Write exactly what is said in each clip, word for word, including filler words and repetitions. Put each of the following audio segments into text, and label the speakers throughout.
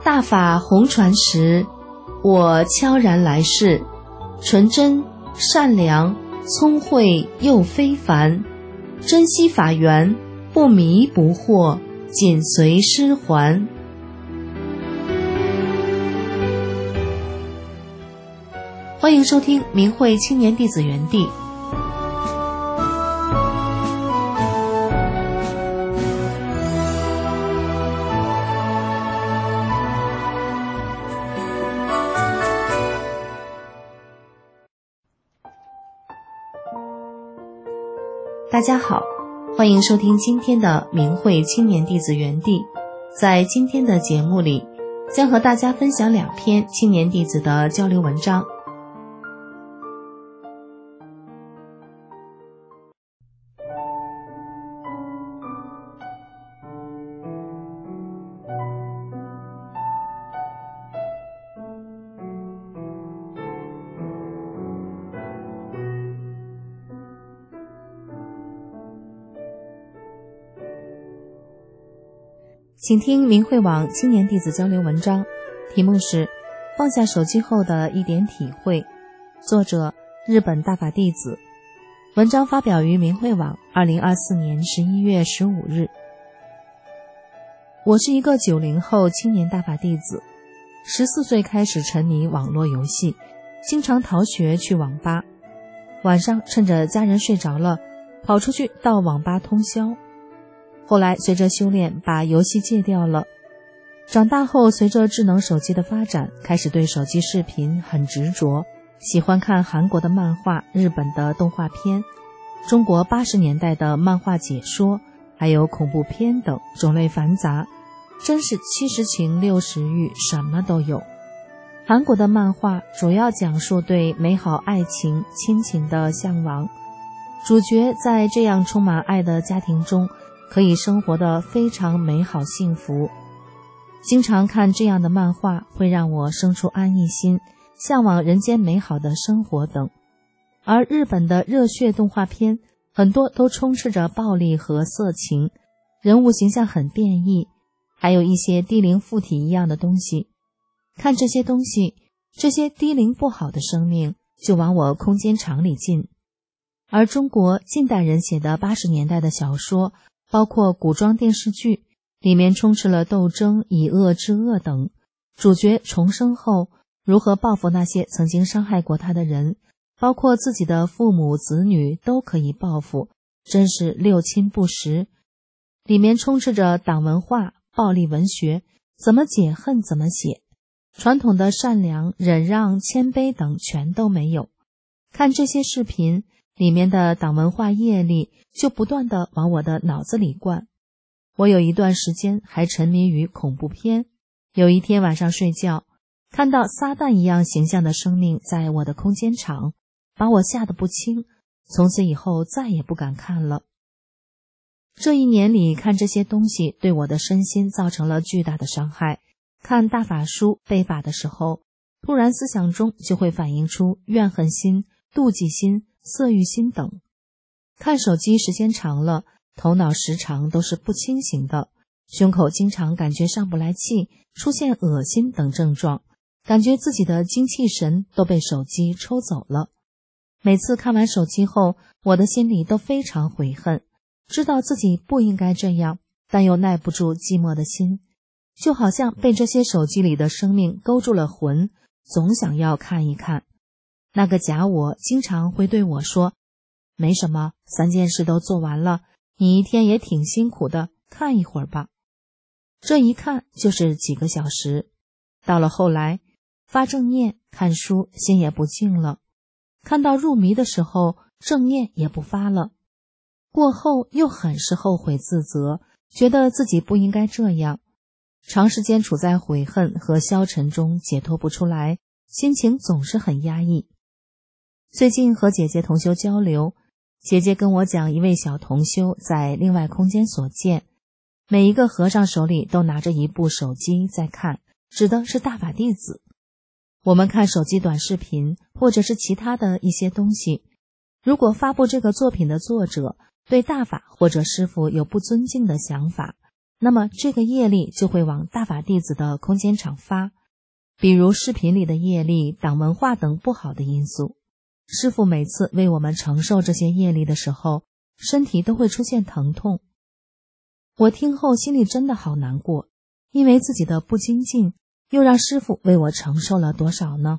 Speaker 1: 大法红传时，我悄然来世，纯真、善良、聪慧又非凡，珍惜法缘，不迷不惑，紧随师还。欢迎收听明慧青年弟子园地。大家好，欢迎收听今天的明慧青年弟子园地。在今天的节目里，将和大家分享两篇青年弟子的交流文章。请听明慧网青年弟子交流文章，题目是放下手机后的一点体会，作者日本大法弟子。文章发表于明慧网二零二四年十一月十五日。我是一个九零后青年大法弟子，十四岁开始沉迷网络游戏，经常逃学去网吧，晚上趁着家人睡着了，跑出去到网吧通宵。后来随着修炼把游戏戒掉了，长大后随着智能手机的发展，开始对手机视频很执着，喜欢看韩国的漫画、日本的动画片、中国八十年代的漫画解说，还有恐怖片等，种类繁杂，真是七十情六十欲，什么都有。韩国的漫画主要讲述对美好爱情、亲情的向往，主角在这样充满爱的家庭中可以生活得非常美好幸福。经常看这样的漫画会让我生出安逸心，向往人间美好的生活等。而日本的热血动画片很多都充斥着暴力和色情，人物形象很变异，还有一些低龄附体一样的东西。看这些东西，这些低龄不好的生命就往我空间场里进。而中国近代人写的八十年代的小说，包括古装电视剧，里面充斥了斗争、以恶制恶等，主角重生后如何报复那些曾经伤害过他的人，包括自己的父母子女都可以报复，真是六亲不识。里面充斥着党文化、暴力文学，怎么解恨怎么写，传统的善良、忍让、谦卑等全都没有。看这些视频，里面的党文化业力就不断地往我的脑子里灌。我有一段时间还沉迷于恐怖片，有一天晚上睡觉，看到撒旦一样形象的生命在我的空间场，把我吓得不轻，从此以后再也不敢看了。这一年里看这些东西对我的身心造成了巨大的伤害。看大法书背法的时候，突然思想中就会反映出怨恨心、妒忌心、色欲心等。看手机时间长了，头脑时常都是不清醒的，胸口经常感觉上不来气，出现恶心等症状，感觉自己的精气神都被手机抽走了。每次看完手机后，我的心里都非常悔恨，知道自己不应该这样，但又耐不住寂寞的心，就好像被这些手机里的生命勾住了魂，总想要看一看。那个假我经常会对我说，没什么，三件事都做完了，你一天也挺辛苦的，看一会儿吧。这一看就是几个小时。到了后来，发正念看书心也不静了，看到入迷的时候正念也不发了，过后又很是后悔自责，觉得自己不应该这样，长时间处在悔恨和消沉中解脱不出来，心情总是很压抑。最近和姐姐同修交流，姐姐跟我讲一位小同修在另外空间所见，每一个和尚手里都拿着一部手机在看，指的是大法弟子。我们看手机短视频或者是其他的一些东西，如果发布这个作品的作者对大法或者师父有不尊敬的想法， 那么这个业力就会往大法弟子的空间场发，比如视频里的业力、党文化等不好的因素。师父每次为我们承受这些业力的时候，身体都会出现疼痛。我听后心里真的好难过，因为自己的不精进，又让师父为我承受了多少呢？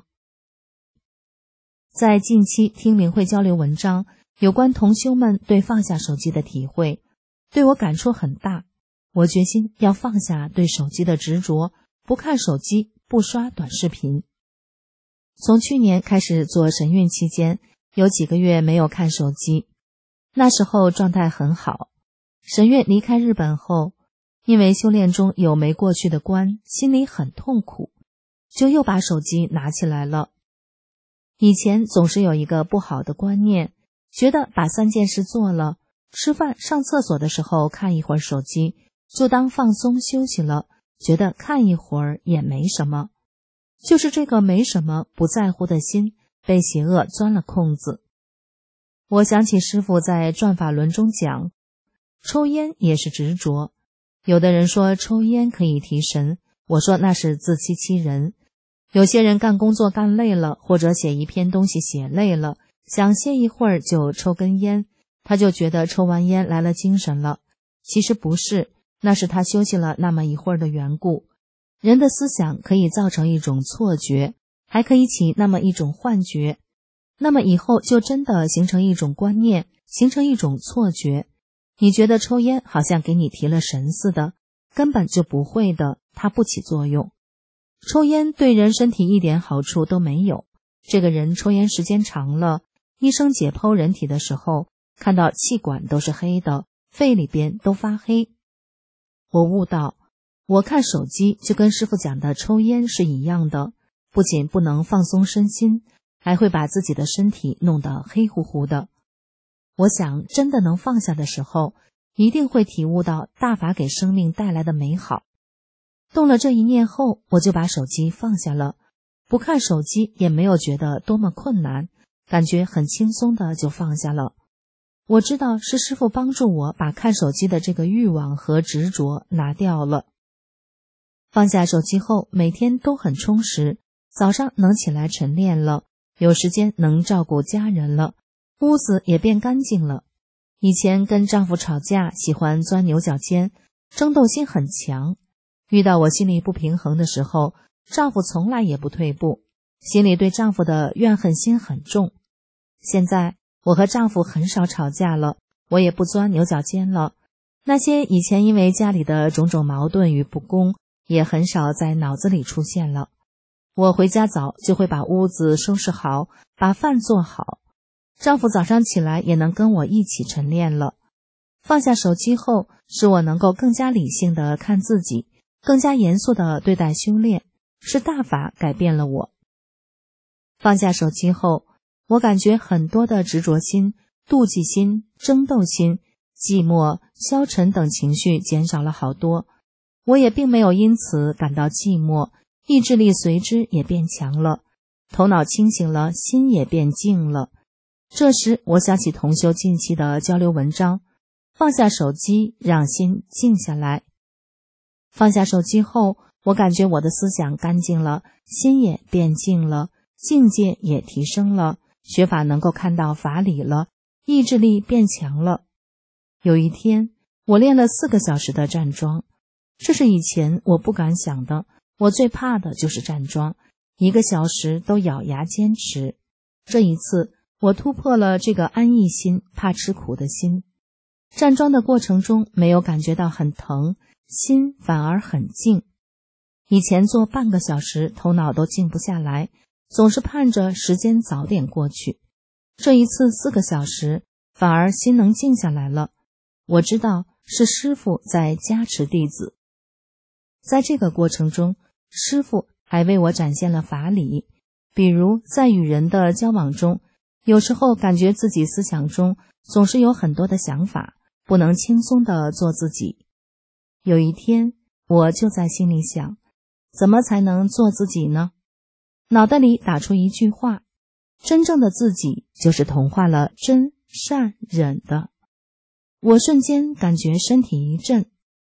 Speaker 1: 在近期听明慧交流文章，有关同修们对放下手机的体会，对我感触很大。我决心要放下对手机的执着，不看手机，不刷短视频。从去年开始做神韵期间，有几个月没有看手机，那时候状态很好。神韵离开日本后，因为修炼中有没过去的关，心里很痛苦，就又把手机拿起来了。以前总是有一个不好的观念，觉得把三件事做了，吃饭上厕所的时候看一会儿手机，就当放松休息了，觉得看一会儿也没什么。就是这个没什么不在乎的心，被邪恶钻了空子。我想起师父在转法轮中讲，抽烟也是执着。有的人说抽烟可以提神，我说那是自欺欺人。有些人干工作干累了，或者写一篇东西写累了，想歇一会儿就抽根烟，他就觉得抽完烟来了精神了。其实不是，那是他休息了那么一会儿的缘故。人的思想可以造成一种错觉，还可以起那么一种幻觉，那么以后就真的形成一种观念，形成一种错觉。你觉得抽烟好像给你提了神似的，根本就不会的，它不起作用。抽烟对人身体一点好处都没有。这个人抽烟时间长了，医生解剖人体的时候，看到气管都是黑的，肺里边都发黑。我悟到，我看手机就跟师父讲的抽烟是一样的，不仅不能放松身心，还会把自己的身体弄得黑乎乎的。我想真的能放下的时候，一定会体悟到大法给生命带来的美好。动了这一念后，我就把手机放下了，不看手机也没有觉得多么困难，感觉很轻松的就放下了。我知道是师父帮助我把看手机的这个欲望和执着拿掉了。放下手机后，每天都很充实，早上能起来晨练了，有时间能照顾家人了，屋子也变干净了。以前跟丈夫吵架，喜欢钻牛角尖，争斗心很强。遇到我心里不平衡的时候，丈夫从来也不退步，心里对丈夫的怨恨心很重。现在我和丈夫很少吵架了，我也不钻牛角尖了。那些以前因为家里的种种矛盾与不公，也很少在脑子里出现了。我回家早就会把屋子收拾好，把饭做好。丈夫早上起来也能跟我一起晨练了。放下手机后，使我能够更加理性地看自己，更加严肃地对待修炼，是大法改变了我。放下手机后，我感觉很多的执着心、妒忌心、争斗心、寂寞、消沉等情绪减少了好多。我也并没有因此感到寂寞，意志力随之也变强了，头脑清醒了，心也变静了。这时我想起同修近期的交流文章，放下手机，让心静下来。放下手机后，我感觉我的思想干净了，心也变静了，境界也提升了，学法能够看到法理了，意志力变强了。有一天，我练了四个小时的站桩，这是以前我不敢想的，我最怕的就是站桩，一个小时都咬牙坚持。这一次，我突破了这个安逸心、怕吃苦的心。站桩的过程中没有感觉到很疼，心反而很静。以前做半个小时头脑都静不下来，总是盼着时间早点过去。这一次四个小时，反而心能静下来了。我知道是师父在加持弟子。在这个过程中，师父还为我展现了法理，比如在与人的交往中，有时候感觉自己思想中总是有很多的想法，不能轻松地做自己。有一天，我就在心里想，怎么才能做自己呢？脑袋里打出一句话，真正的自己就是同化了真、善、忍的。我瞬间感觉身体一震，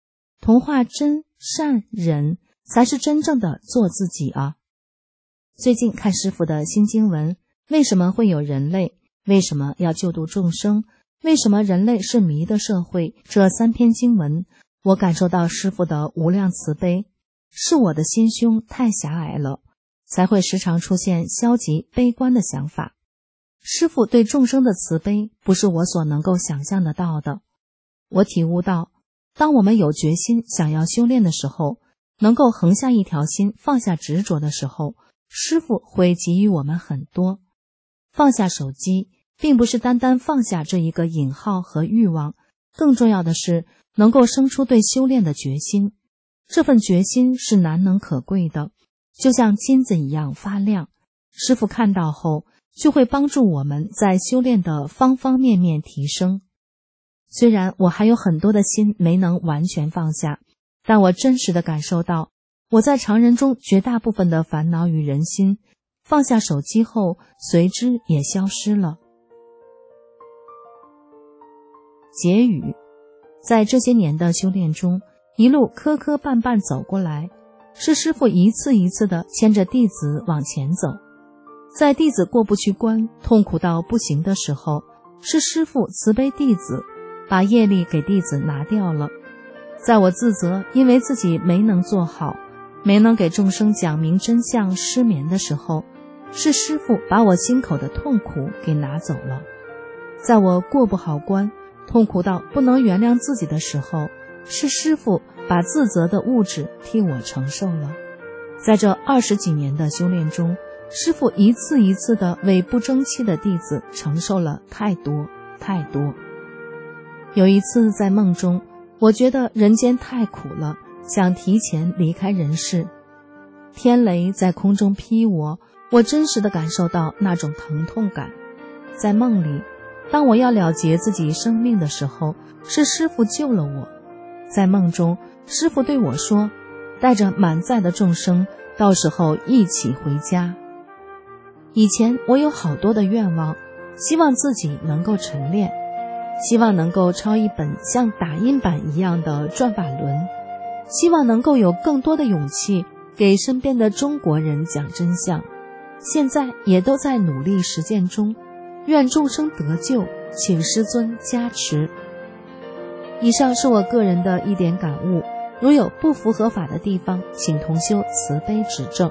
Speaker 1: 同化真善忍，才是真正的做自己啊。最近看师父的新经文，为什么会有人类？为什么要救度众生？为什么人类是迷的社会？这三篇经文，我感受到师父的无量慈悲，是我的心胸太狭隘了，才会时常出现消极悲观的想法。师父对众生的慈悲，不是我所能够想象得到的。我体悟到，当我们有决心想要修炼的时候，能够横下一条心，放下执着的时候，师父会给予我们很多。放下手机，并不是单单放下这一个引号和欲望，更重要的是能够生出对修炼的决心。这份决心是难能可贵的，就像金子一样发亮。师父看到后，就会帮助我们在修炼的方方面面提升。虽然我还有很多的心没能完全放下，但我真实的感受到，我在常人中绝大部分的烦恼与人心，放下手机后，随之也消失了。结语，在这些年的修炼中，一路磕磕绊绊走过来，是师父一次一次地牵着弟子往前走。在弟子过不去关，痛苦到不行的时候，是师父慈悲弟子，把业力给弟子拿掉了。在我自责因为自己没能做好，没能给众生讲明真相失眠的时候，是师父把我心口的痛苦给拿走了。在我过不好关，痛苦到不能原谅自己的时候，是师父把自责的物质替我承受了。在这二十几年的修炼中，师父一次一次地为不争气的弟子承受了太多太多。有一次在梦中，我觉得人间太苦了，想提前离开人世。天雷在空中劈我，我真实地感受到那种疼痛感。在梦里，当我要了结自己生命的时候，是师父救了我。在梦中，师父对我说，带着满载的众生，到时候一起回家。以前我有好多的愿望，希望自己能够晨练，希望能够抄一本像打印版一样的转法轮，希望能够有更多的勇气给身边的中国人讲真相。现在也都在努力实践中，愿众生得救，请师尊加持。以上是我个人的一点感悟，如有不符合法的地方，请同修慈悲指正。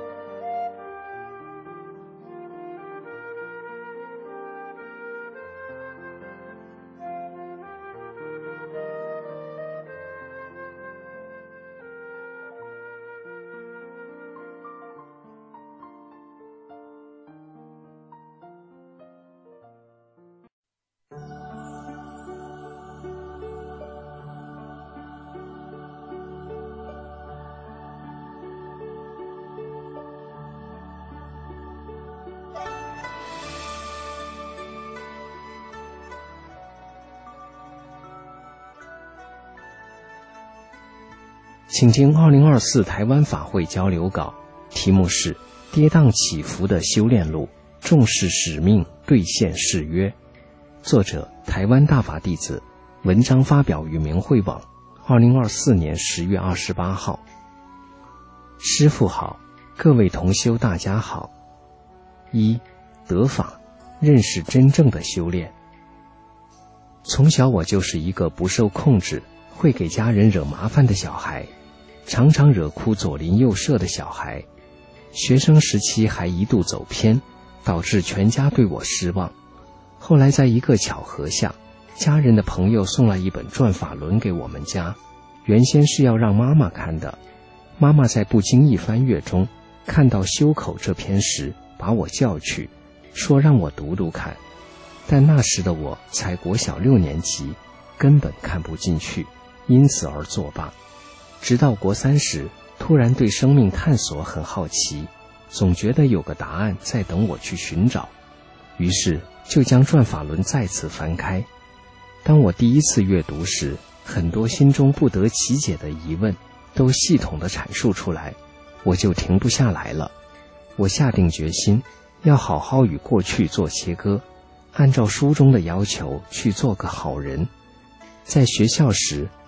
Speaker 2: 请听二零二四台湾法会交流稿，题目是跌宕起伏的修炼路，重视使命，兑现誓约。作者台湾大法弟子，文章发表于明慧网，二零二四年十月二十八号。师父好，各位同修大家好。一、得法，认识真正的修炼。从小我就是一个不受控制，会给家人惹麻烦的小孩，常常惹哭左邻右舍的小孩。学生时期还一度走偏，导致全家对我失望。后来在一个巧合下，家人的朋友送了一本转法轮给我们家，原先是要让妈妈看的。妈妈在不经意翻阅中看到修口这篇时，把我叫去，说让我读读看。但那时的我才国小六年级，根本看不进去，因此而作罢。直到国三时，突然对生命探索很好奇，总觉得有个答案在等我去寻找，于是就将转法轮再次翻开。当我第一次阅读时，很多心中不得其解的疑问都系统地阐述出来，我就停不下来了。我下定决心要好好与过去做切割，按照书中的要求去做个好人。在学校时，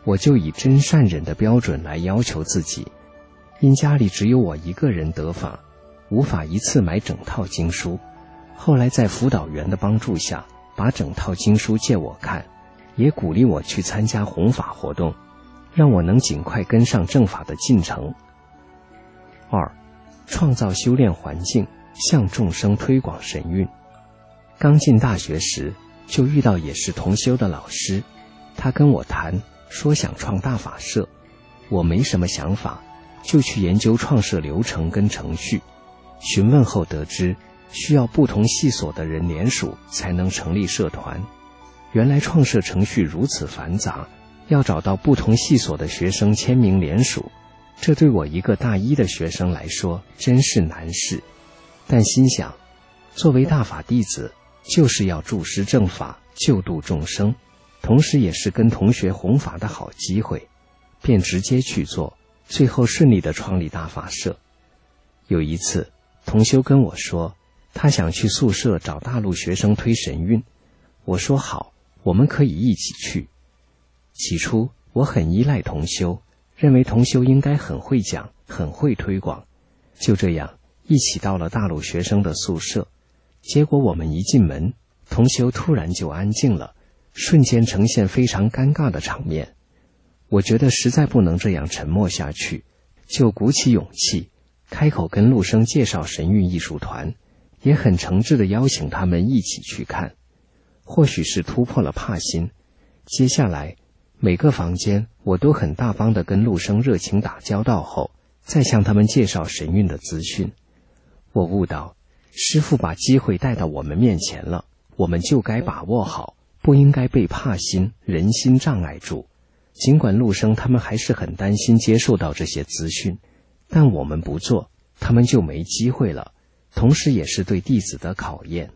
Speaker 2: 我就以真善忍的标准来要求自己。因家里只有我一个人得法，无法一次买整套经书，后来在辅导员的帮助下，把整套经书借我看，也鼓励我去参加弘法活动，让我能尽快跟上正法的进程。二，创造修炼环境，向众生推广神韵。刚进大学时，就遇到也是同修的老师，他跟我谈，说想创大法社。我没什么想法，就去研究创社流程跟程序。询问后得知，需要不同系所的人联署才能成立社团。原来创社程序如此繁杂，要找到不同系所的学生签名联署，这对我一个大一的学生来说真是难事。但心想，作为大法弟子，就是要注师正法，救度众生，同时也是跟同学弘法的好机会，便直接去做，最后顺利地创立大法社。有一次，同修跟我说，他想去宿舍找大陆学生推神韵。我说好，我们可以一起去。起初我很依赖同修，认为同修应该很会讲，很会推广。就这样一起到了大陆学生的宿舍，结果我们一进门，同修突然就安静了，瞬间呈现非常尴尬的场面。我觉得实在不能这样沉默下去，就鼓起勇气开口跟陆生介绍神韵艺术团，也很诚挚地邀请他们一起去看。或许是突破了怕心，接下来每个房间我都很大方地跟陆生热情打交道后，再向他们介绍神韵的资讯。我悟到，师父把机会带到我们面前了，我们就该把握好，不应该被怕心、人心障碍住。尽管陆生他们还是很担心接受到这些资讯，但我们不做，他们就没机会了，同时也是对弟子的考验。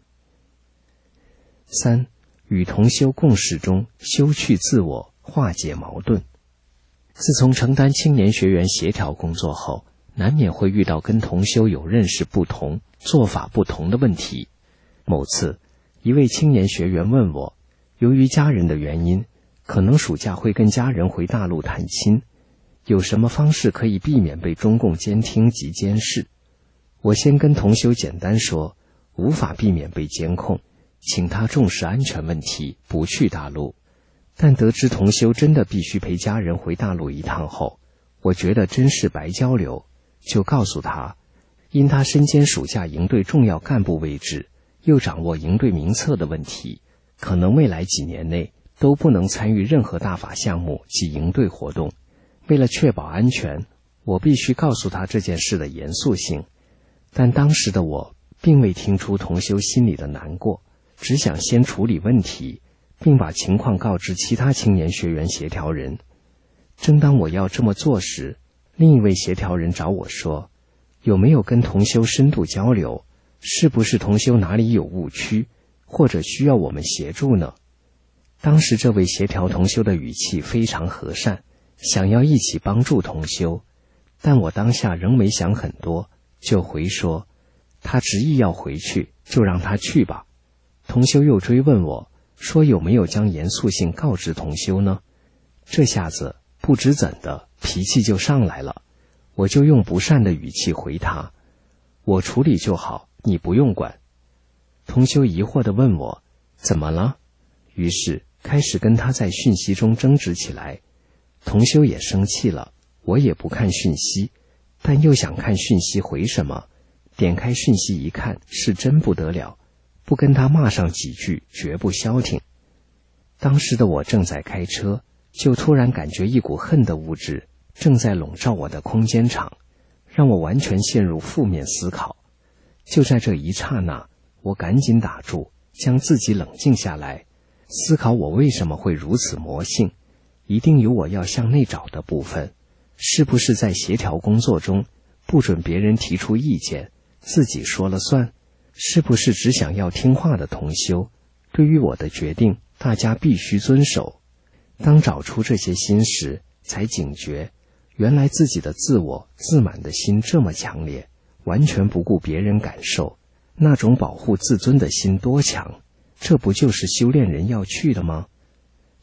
Speaker 2: 三，与同修共事中修去自我，化解矛盾。自从承担青年学员协调工作后，难免会遇到跟同修有认识不同、做法不同的问题。某次，一位青年学员问我，由于家人的原因，可能暑假会跟家人回大陆探亲，有什么方式可以避免被中共监听及监视？我先跟同修简单说，无法避免被监控，请他重视安全问题，不去大陆。但得知同修真的必须陪家人回大陆一趟后，我觉得真是白交流，就告诉他，因他身兼暑假营队重要干部位置，又掌握营队名册的问题，可能未来几年内都不能参与任何大法项目及营队活动。为了确保安全，我必须告诉他这件事的严肃性。但当时的我并未听出同修心里的难过，只想先处理问题，并把情况告知其他青年学员协调人。正当我要这么做时，另一位协调人找我说，有没有跟同修深度交流，是不是同修哪里有误区，或者需要我们协助呢？当时这位协调同修的语气非常和善，想要一起帮助同修，但我当下仍没想很多，就回说，他执意要回去，就让他去吧。同修又追问我，说有没有将严肃性告知同修呢？这下子不知怎的脾气就上来了，我就用不善的语气回他，我处理就好，你不用管。同修疑惑地问我，怎么了？于是开始跟他在讯息中争执起来。同修也生气了，我也不看讯息，但又想看讯息回什么，点开讯息一看，是真不得了，不跟他骂上几句绝不消停。当时的我正在开车，就突然感觉一股恨的物质正在笼罩我的空间场，让我完全陷入负面思考。就在这一刹那，我赶紧打住，将自己冷静下来，思考我为什么会如此魔性，一定有我要向内找的部分。是不是在协调工作中不准别人提出意见，自己说了算？是不是只想要听话的同修，对于我的决定大家必须遵守？当找出这些心时，才警觉，原来自己的自我自满的心这么强烈，完全不顾别人感受，那种保护自尊的心多强，这不就是修炼人要去的吗？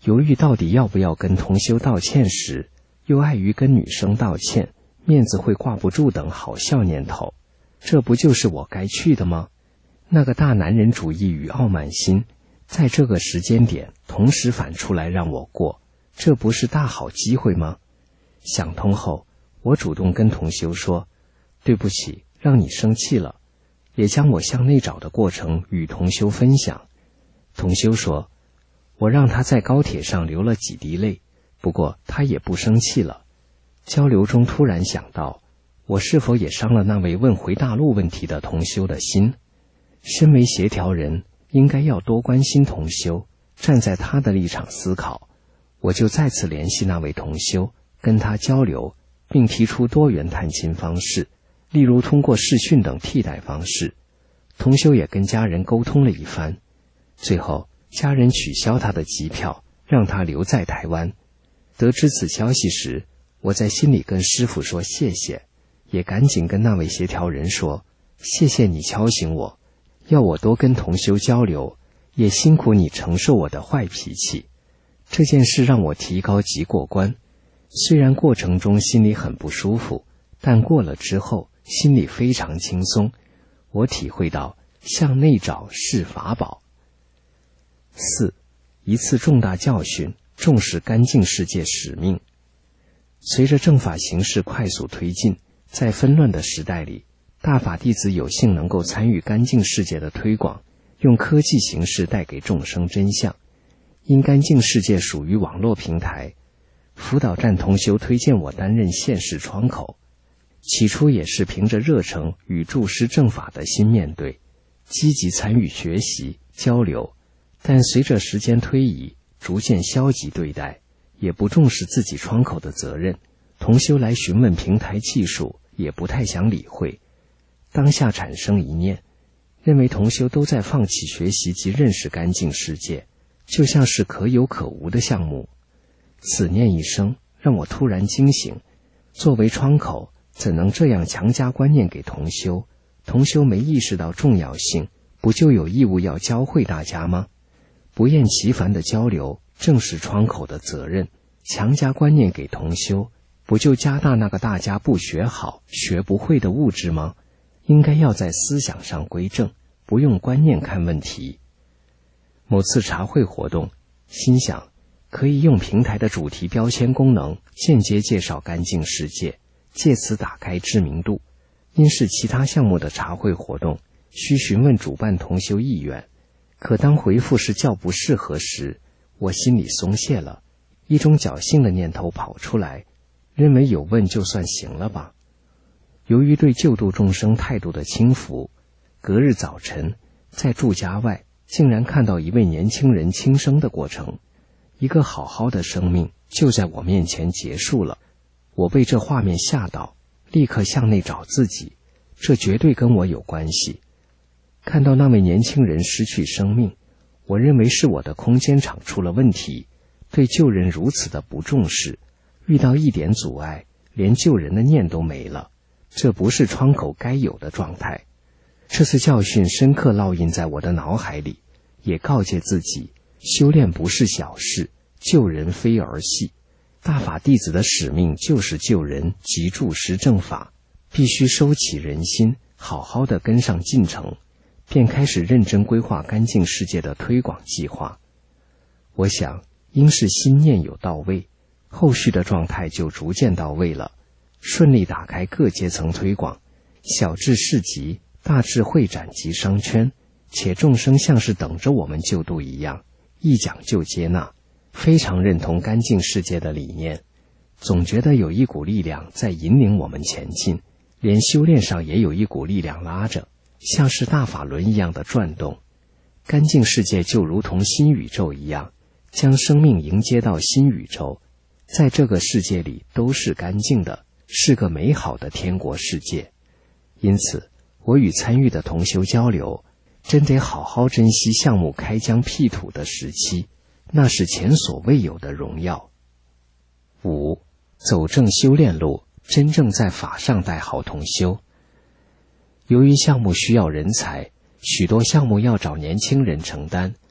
Speaker 2: 犹豫到底要不要跟同修道歉时，又碍于跟女生道歉，面子会挂不住等好笑念头，这不就是我该去的吗？那个大男人主义与傲慢心，在这个时间点同时反出来让我过，这不是大好机会吗？想通后，我主动跟同修说，对不起，让你生气了，也将我向内找的过程与同修分享。同修说，我让他在高铁上流了几滴泪，不过他也不生气了。交流中突然想到，我是否也伤了那位问回大陆问题的同修的心？身为协调人，应该要多关心同修，站在他的立场思考。我就再次联系那位同修，跟他交流，并提出多元探亲方式，例如通过视讯等替代方式。同修也跟家人沟通了一番，最后家人取消他的机票，让他留在台湾。得知此消息时，我在心里跟师父说谢谢，也赶紧跟那位协调人说，谢谢你敲醒我，要我多跟同修交流，也辛苦你承受我的坏脾气。这件事让我提高级过关，虽然过程中心里很不舒服，但过了之后心里非常轻松。我体会到向内找是法宝。四，一次重大教训，重视干净世界使命。随着正法形势快速推进，在纷乱的时代里，大法弟子有幸能够参与干净世界的推广，用科技形式带给众生真相。因干净世界属于网络平台，辅导站同修推荐我担任现世窗口。起初也是凭着热诚与注师正法的心面对，积极参与学习交流，但随着时间推移，逐渐消极对待，也不重视自己窗口的责任。同修来询问平台技术，也不太想理会。当下产生一念，认为同修都在放弃学习及认识干净世界，就像是可有可无的项目。此念一生，让我突然惊醒，作为窗口，怎能这样强加观念给同修？同修没意识到重要性，不就有义务要教会大家吗？不厌其烦的交流，正是窗口的责任。强加观念给同修，不就加大那个大家不学好、学不会的物质吗？应该要在思想上归正，不用观念看问题。某次茶会活动，心想可以用平台的主题标签功能间接介绍干净世界，借此打开知名度。因是其他项目的茶会活动，需询问主办同修意愿，可当回复是较不适合时，我心里松懈了，一种侥幸的念头跑出来，认为有问就算行了吧。由于对救度众生态度的轻浮，隔日早晨在住家外竟然看到一位年轻人轻生的过程，一个好好的生命就在我面前结束了。我被这画面吓到，立刻向内找自己，这绝对跟我有关系。看到那位年轻人失去生命，我认为是我的空间场出了问题，对救人如此的不重视，遇到一点阻碍，连救人的念都没了，这不是窗口该有的状态。这次教训深刻烙印在我的脑海里，也告诫自己，修炼不是小事，救人非儿戏。大法弟子的使命就是救人及注师正法，必须收起人心，好好的跟上进程，便开始认真规划干净世界的推广计划。我想应是心念有到位，后续的状态就逐渐到位了，顺利打开各阶层推广，小至市集，大至会展及商圈，且众生像是等着我们救度一样，一讲就接纳，非常认同干净世界的理念，总觉得有一股力量在引领我们前进，连修炼上也有一股力量拉着，像是大法轮一样的转动。干净世界就如同新宇宙一样，将生命迎接到新宇宙，在这个世界里都是干净的，是个美好的天国世界。因此我与参与的同修交流，真得好好珍惜项目开疆辟土的时期，那是前所未有的荣耀。五，走正修炼路，真正在法上带好同修。由于项目需要人才，许多项目要找年轻人承担，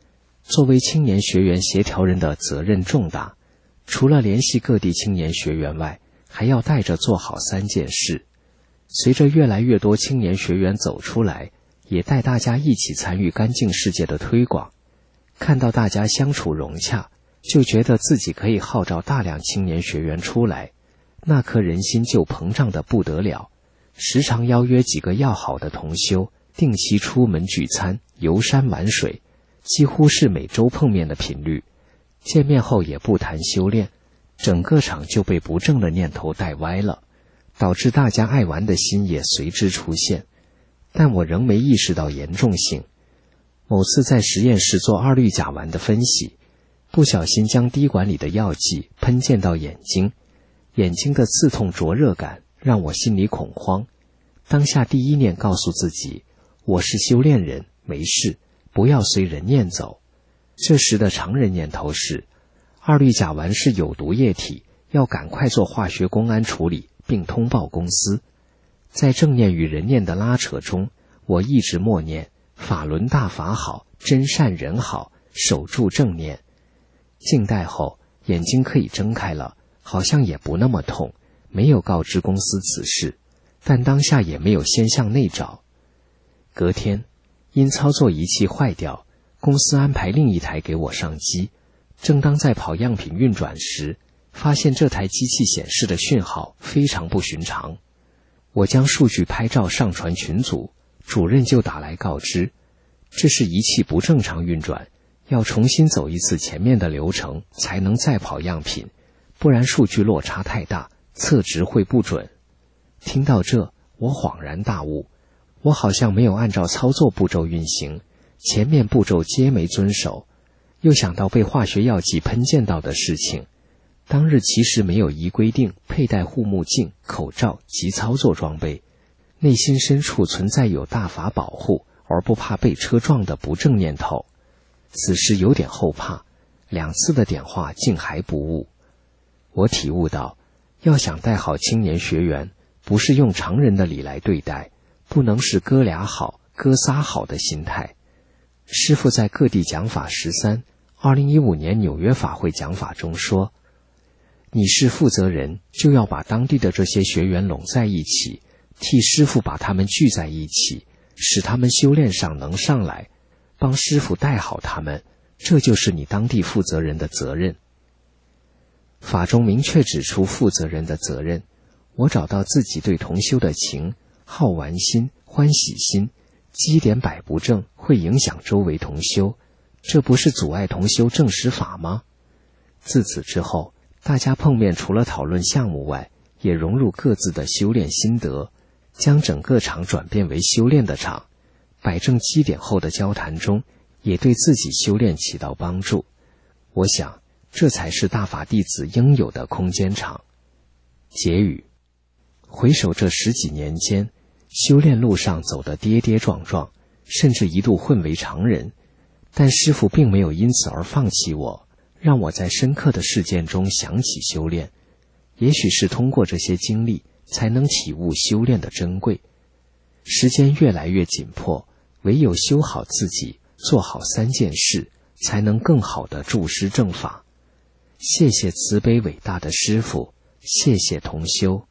Speaker 2: 作为青年学员协调人的责任重大，除了联系各地青年学员外，还要带着做好三件事。随着越来越多青年学员走出来，也带大家一起参与干净世界的推广。看到大家相处融洽，就觉得自己可以号召大量青年学员出来，那颗人心就膨胀得不得了。时常邀约几个要好的同修，定期出门聚餐、游山玩水，几乎是每周碰面的频率。见面后也不谈修炼，整个场就被不正的念头带歪了，导致大家爱玩的心也随之出现。但我仍没意识到严重性。某次在实验室做二氯甲烷的分析，不小心将滴管里的药剂喷溅到眼睛，眼睛的刺痛灼热感让我心里恐慌。当下第一念告诉自己，我是修炼人，没事，不要随人念走。这时的常人念头是，二氯甲烷是有毒液体，要赶快做化学公安处理，并通报公司。在正念与人念的拉扯中，我一直默念法轮大法好，真善人好，守住正念。静待后，眼睛可以睁开了，好像也不那么痛，没有告知公司此事，但当下也没有先向内找。隔天，因操作仪器坏掉，公司安排另一台给我上机。正当在跑样品运转时，发现这台机器显示的讯号非常不寻常。我将数据拍照上传群组，主任就打来告知，这是仪器不正常运转，要重新走一次前面的流程才能再跑样品，不然数据落差太大，测值会不准。听到这，我恍然大悟，我好像没有按照操作步骤运行，前面步骤皆没遵守。又想到被化学药剂喷溅到的事情，当日其实没有依规定佩戴护目镜、口罩及操作装备，内心深处存在有大法保护而不怕被车撞的不正念头。此时有点后怕，两次的点化竟还不悟。我体悟到，要想带好青年学员，不是用常人的理来对待，不能是哥俩好、哥仨好的心态。师父在各地讲法十三，二零一五年纽约法会讲法中说，你是负责人，就要把当地的这些学员拢在一起，替师父把他们聚在一起，使他们修炼上能上来，帮师父带好他们，这就是你当地负责人的责任。法中明确指出负责人的责任，我找到自己对同修的情、好玩心、欢喜心，基点摆不正，会影响周围同修，这不是阻碍同修正实法吗？自此之后，大家碰面除了讨论项目外，也融入各自的修炼心得，将整个场转变为修炼的场。摆正基点后的交谈中，也对自己修炼起到帮助。我想，这才是大法弟子应有的空间场。结语：回首这十几年间，修炼路上走得跌跌撞撞，甚至一度混为常人，但师父并没有因此而放弃我，让我在深刻的事件中想起修炼。也许是通过这些经历，才能体悟修炼的珍贵。时间越来越紧迫，唯有修好自己，做好三件事，才能更好地注师正法。谢谢慈悲伟大的师父，谢谢同修。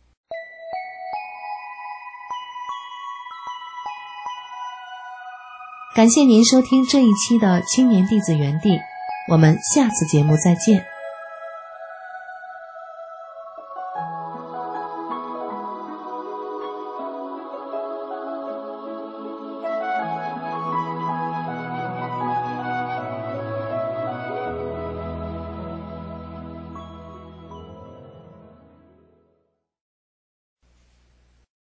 Speaker 1: 感谢您收听这一期的青年弟子园地，我们下次节目再见。